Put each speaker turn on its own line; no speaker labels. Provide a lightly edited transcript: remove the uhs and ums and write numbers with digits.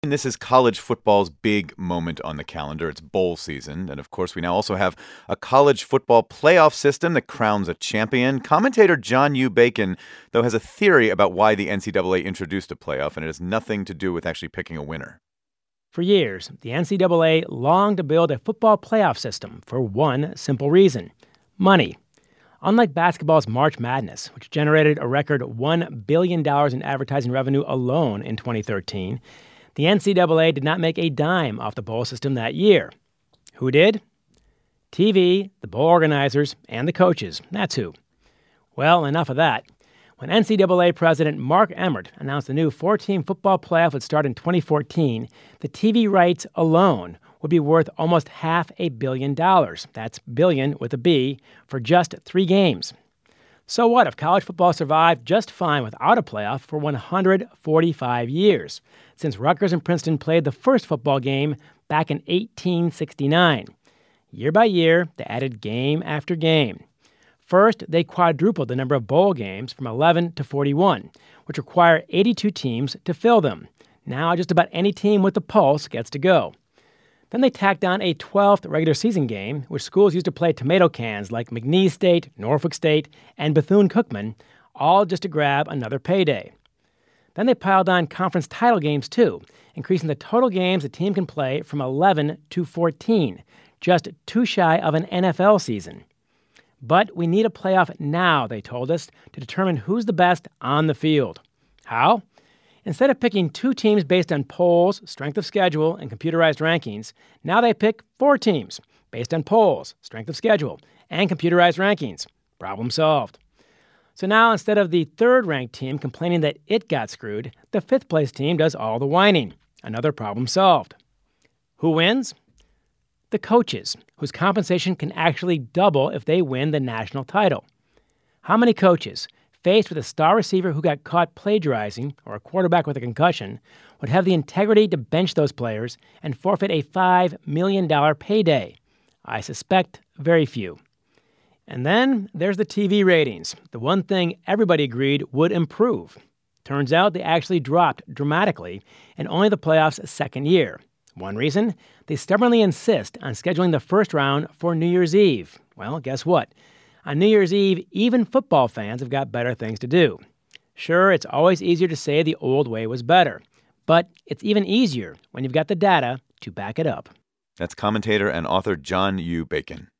And this is college football's big moment on the calendar. It's bowl season. And of course, we now also have a college football playoff system that crowns a champion. Commentator John U. Bacon, though, has a theory about why the NCAA introduced a playoff, and it has nothing to do with actually picking a winner.
For years, the NCAA longed to build a football playoff system for one simple reason: money. Unlike basketball's March Madness, which generated a record $1 billion in advertising revenue alone in 2013, the NCAA did not make a dime off the bowl system that year. Who did? TV, the bowl organizers, and the coaches. That's who. Well, enough of that. When NCAA President Mark Emmert announced the new 4-team football playoff would start in 2014, the TV rights alone would be worth almost $500 million. That's billion with a B, for just 3 games. So what if college football survived just fine without a playoff for 145 years, since Rutgers and Princeton played the first football game back in 1869? Year by year, they added game after game. First, they quadrupled the number of bowl games from 11 to 41, which require 82 teams to fill them. Now just about any team with a pulse gets to go. Then they tacked on a 12th regular season game, which schools used to play tomato cans like McNeese State, Norfolk State, and Bethune-Cookman, all just to grab another payday. Then they piled on conference title games too, increasing the total games a team can play from 11 to 14, just too shy of an NFL season. But we need a playoff now, they told us, to determine who's the best on the field. How? Instead of picking 2 teams based on polls, strength of schedule, and computerized rankings, now they pick 4 teams based on polls, strength of schedule, and computerized rankings. Problem solved. So now, instead of the 3rd-ranked team complaining that it got screwed, the 5th-place team does all the whining. Another problem solved. Who wins? The coaches, whose compensation can actually double if they win the national title. How many coaches, faced with a star receiver who got caught plagiarizing or a quarterback with a concussion, would have the integrity to bench those players and forfeit a $5 million payday? I suspect very few. And then there's the TV ratings, the one thing everybody agreed would improve. Turns out they actually dropped dramatically in only the playoffs' second year. One reason? They stubbornly insist on scheduling the first round for New Year's Eve. Well, guess what? On New Year's Eve, even football fans have got better things to do. Sure, it's always easier to say the old way was better, but it's even easier when you've got the data to back it up.
That's commentator and author John U. Bacon.